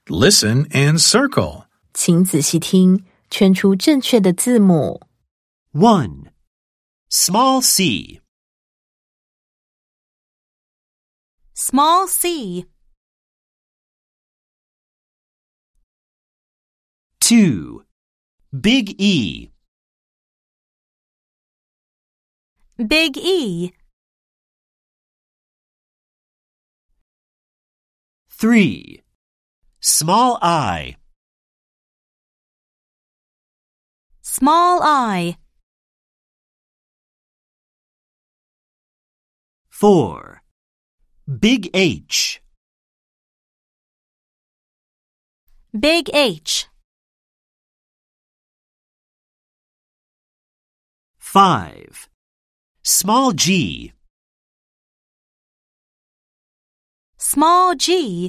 Listen and circle. 请仔细听，圈出正确的字母。 1. Small c. Small c. 2. Big E. Big E. 3. Small I. Small I. 4. Big H. Big H. 5. Small g. Small g.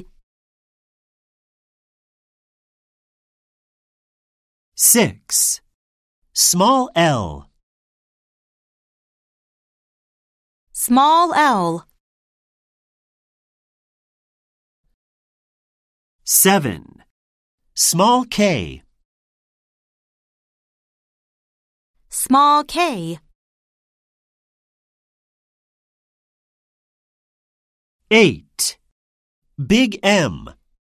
6. Small l. Small l. 7. Small k. Small k. 8. Big M.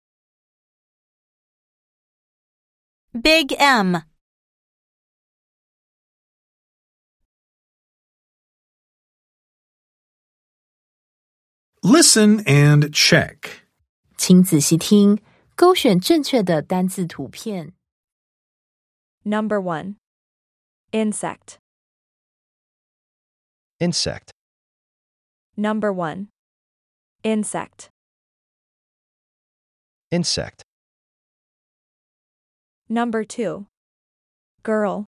Big M. Listen and check. 请仔细听，勾选正确的单字图片。 Number 1. Insect. Insect. Number 1. Insect. Insect. Number 2. Girl.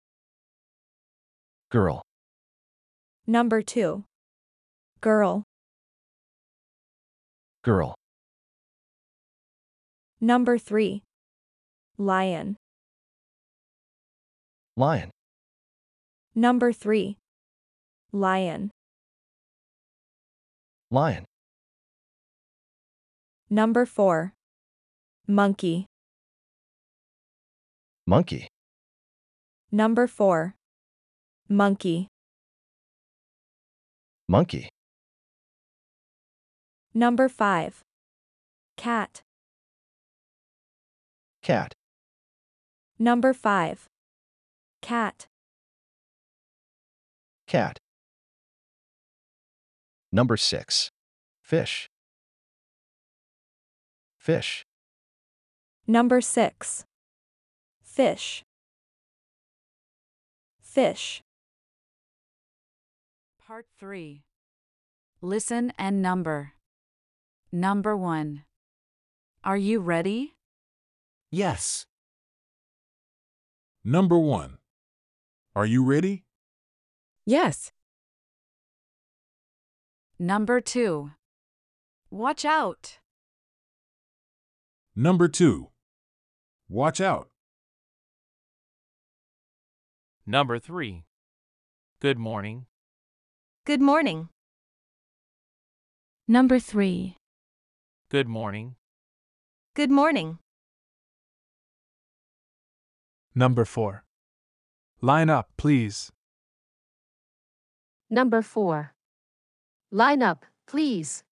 Girl. Number 2. Girl. Girl. Number 3. Lion. Lion. Number 3. Lion. Lion. Number 4. Monkey. Monkey. Number 4. Monkey. Monkey. Number 5. Cat. Cat. Number 5. Cat. Cat. Number 6. Fish. Fish. Number 6. Fish. Fish. Part 3. Listen and number. Number 1. Are you ready? Yes. Number 1. Are you ready? Yes. Number 2. Watch out. Number 2. Watch out. Number 3. Good morning. Good morning. Number 3. Good morning. Good morning. Number 4. Line up, please. Number 4. Line up, please.